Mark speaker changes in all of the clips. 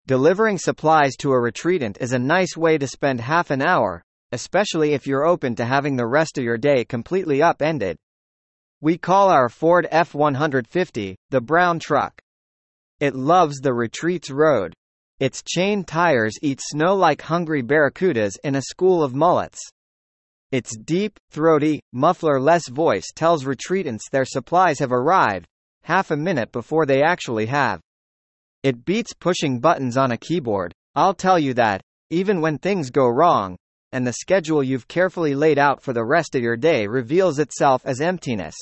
Speaker 1: Delivering supplies to a retreatant is a nice way to spend half an hour, especially if you're open to having the rest of your day completely upended. We call our Ford F-150, the brown truck. It loves the retreat's road. Its chain tires eat snow like hungry barracudas in a school of mullets. Its deep, throaty, muffler-less voice tells retreatants their supplies have arrived, half a minute before they actually have. It beats pushing buttons on a keyboard, I'll tell you that, even when things go wrong, and the schedule you've carefully laid out for the rest of your day reveals itself as emptiness.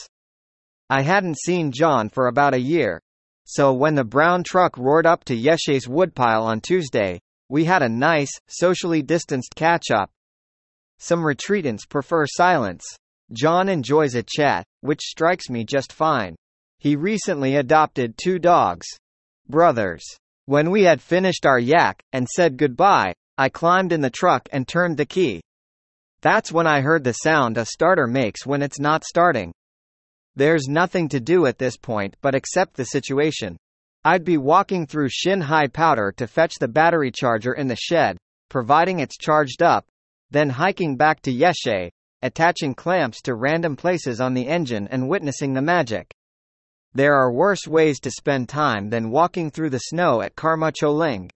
Speaker 1: I hadn't seen John for about a year. So when the brown truck roared up to Yeshay's woodpile on Tuesday, we had a nice, socially distanced catch-up. Some retreatants prefer silence. John enjoys a chat, which strikes me just fine. He recently adopted 2 dogs. Brothers. When we had finished our yak, and said goodbye, I climbed in the truck and turned the key. That's when I heard the sound a starter makes when it's not starting. There's nothing to do at this point but accept the situation. I'd be walking through shin-high powder to fetch the battery charger in the shed, providing it's charged up, then hiking back to Yeshe, attaching clamps to random places on the engine and witnessing the magic. There are worse ways to spend time than walking through the snow at Karma Choling.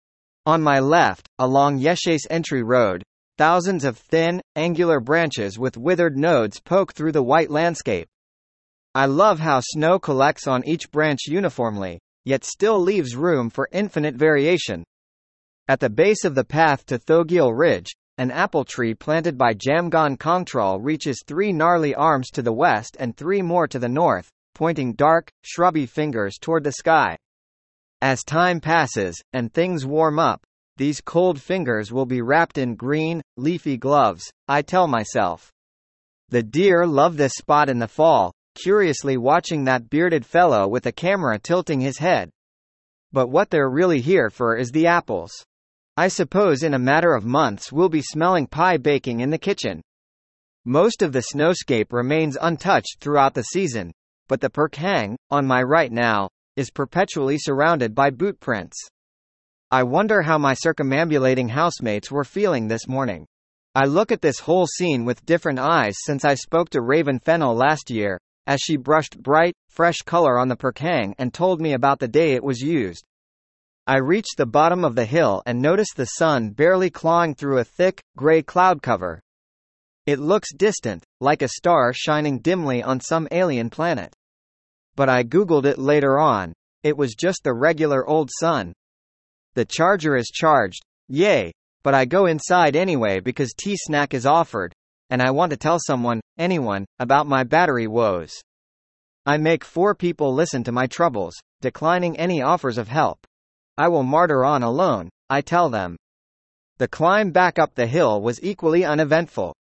Speaker 1: On my left, along Yeshe's entry road, thousands of thin, angular branches with withered nodes poke through the white landscape. I love how snow collects on each branch uniformly, yet still leaves room for infinite variation. At the base of the path to Thogil Ridge, an apple tree planted by Jamgon Kongtrul reaches 3 gnarly arms to the west and 3 more to the north, pointing dark, shrubby fingers toward the sky. As time passes, and things warm up, these cold fingers will be wrapped in green, leafy gloves, I tell myself. The deer love this spot in the fall, curiously watching that bearded fellow with a camera tilting his head. But what they're really here for is the apples. I suppose in a matter of months we'll be smelling pie baking in the kitchen. Most of the snowscape remains untouched throughout the season, but the Perkhang, on my right now, is perpetually surrounded by boot prints. I wonder how my circumambulating housemates were feeling this morning. I look at this whole scene with different eyes since I spoke to Raven Fennel last year, as she brushed bright, fresh color on the Perkhang and told me about the day it was used. I reached the bottom of the hill and noticed the sun barely clawing through a thick, gray cloud cover. It looks distant, like a star shining dimly on some alien planet. But I googled it later on, it was just the regular old sun. The charger is charged, yay, but I go inside anyway because tea snack is offered, and I want to tell someone, anyone, about my battery woes. I make 4 people listen to my troubles, declining any offers of help. I will martyr on alone, I tell them. The climb back up the hill was equally uneventful.